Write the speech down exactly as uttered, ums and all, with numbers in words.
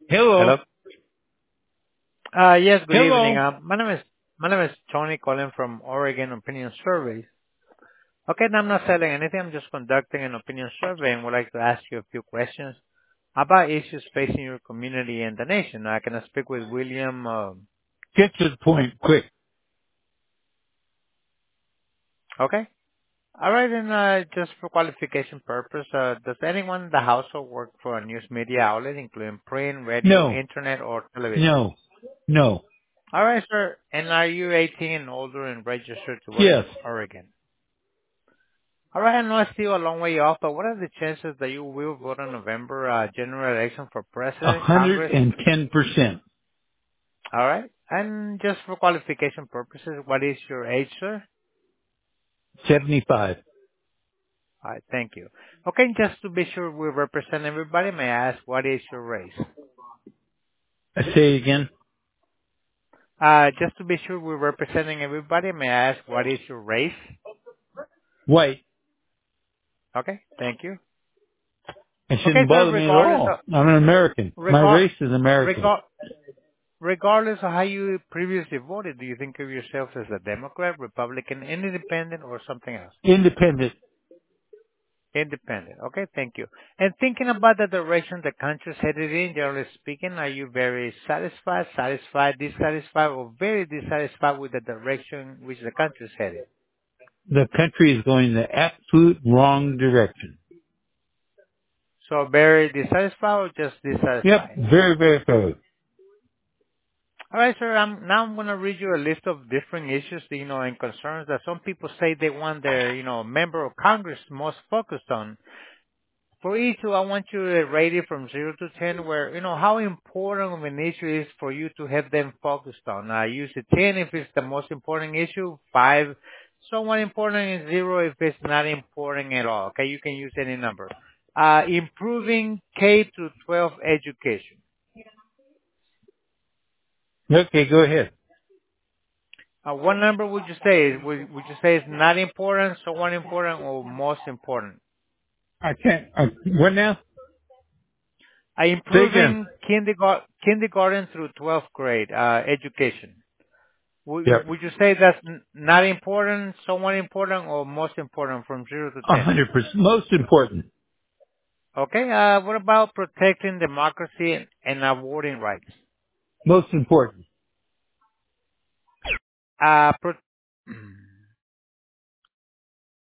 Hello. Hello. Uh, yes, good evening. Hello. Uh, my name is my name is Tony calling from Oregon Opinion Surveys. Okay, and I'm not selling anything. I'm just conducting an opinion survey and would like to ask you a few questions about issues facing your community and the nation. I can speak with William. Uh, Get to the point quick. okay. All right, and uh, just for qualification purpose, uh, does anyone in the household work for a news media outlet, including print, radio, No. internet, or television? No. No. All right, sir. And are you eighteen and older and registered to vote Yes. in Oregon? All right, I know it's still a long way off, but what are the chances that you will vote in November uh, general election for A president, hundred Congress? and ten percent. All right, and just for qualification purposes, what is your age, sir? Seventy-five. All right, thank you. Okay, just to be sure we represent everybody, may I ask what is your race? I say it again. Uh, just to be sure we're representing everybody, may I ask what is your race? White. Okay, thank you. It Okay, shouldn't sir, bother me at regardless all. of, I'm an American. My regard, race is American. regard, regardless of how you previously voted, do you think of yourself as a Democrat, Republican, Independent, or something else? Independent. Independent. Okay, thank you. And thinking about the direction the country's headed in, generally speaking, are you very satisfied, satisfied, dissatisfied, or very dissatisfied with the direction which the country's headed? The country is going the absolute wrong direction. So very dissatisfied or just Yep. dissatisfied? Very, very proud. All right, sir. I'm, now I'm going to read you a list of different issues, you know, and concerns that some people say they want their, you know, member of Congress most focused on. For each, I want you to rate it from zero to ten, where, you know, how important of an issue is for you to have them focused on. I use a ten if it's the most important issue, five, somewhat important, and zero if it's not important at all. Okay, you can use any number. Uh, improving K through twelve education. Okay, go ahead. Uh, what number would you say? Would, would you say it's not important, somewhat important, or most important? I can't. Uh, what now? Uh, Say again. improving kindergarten, kindergarten through twelfth grade uh, education. Would, Yep. would you say that's n- not important, somewhat important, or most important from zero to A ten? hundred percent. Most important. Okay. Uh, what about protecting democracy and, and awarding rights? Most important. Uh, pro-